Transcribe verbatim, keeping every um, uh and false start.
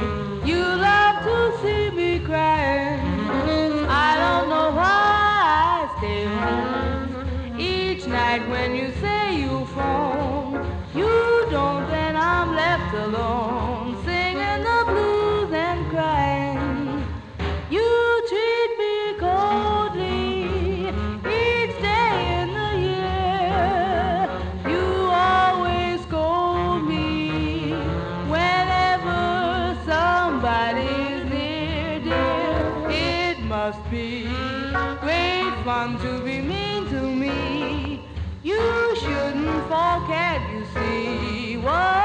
You love to see me crying. I don't know why I stay home. Each night when you say you phone, you don't, then I'm left alone, singing the blues and crying. You treat me coldly each day in the year. You always scold me whenever somebody's near, dear. It must be great fun to be mean to me. You shouldn't forget, you see, what